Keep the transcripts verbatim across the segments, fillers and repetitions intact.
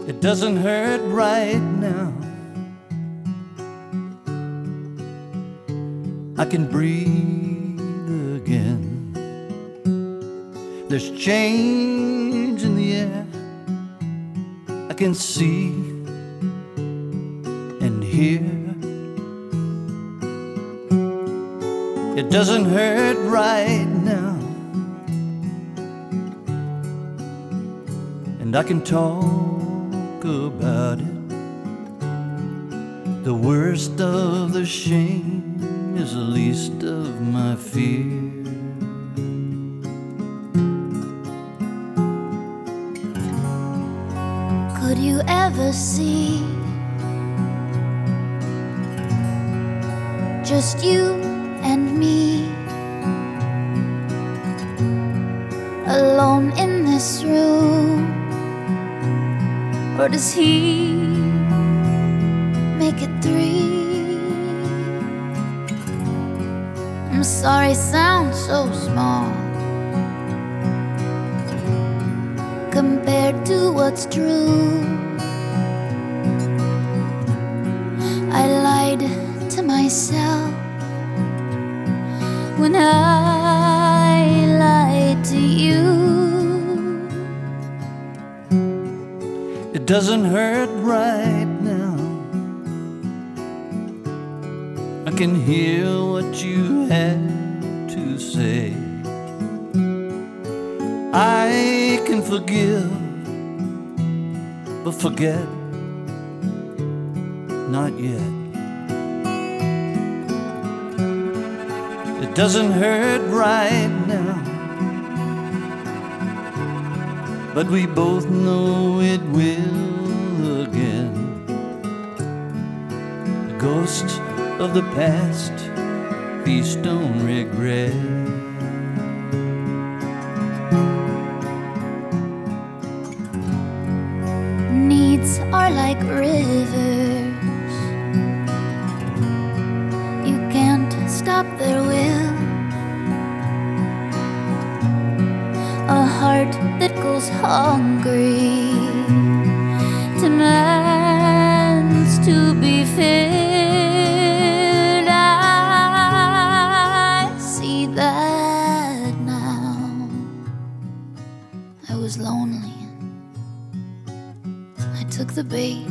It doesn't hurt right now. I can breathe again. There's change in the air. I can see and hear. It doesn't hurt right now, and I can talk about it. The worst of the shame is the least of my fear. Could you ever see just you and me alone in this room? Or does he make it three? I'm sorry, sounds so small compared to what's true. I lied to myself when I lied to you. It doesn't hurt right now. I can hear what you had to say. I can forgive, but forget not yet. It doesn't hurt right now, but we both know it will again. The ghosts of the past feast on regret. Needs are like rivers, you can't stop their will. A heart that goes hungry demands to be filled. I see that now. I was lonely, I took the bait,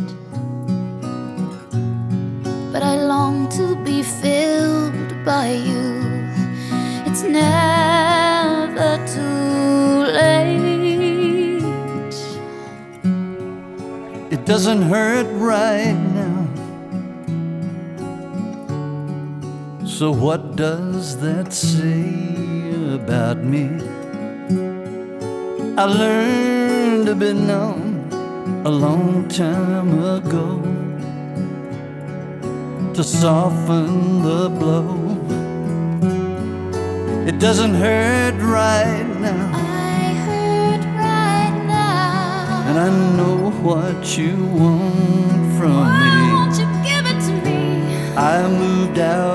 but I long to be filled by you. It's never too late. It doesn't hurt right now. So what does that say about me? I learned to be numb a long time ago, to soften the blow. It doesn't hurt right now. I hurt right now, And I know what you want from why me. won't you give it to me? I moved out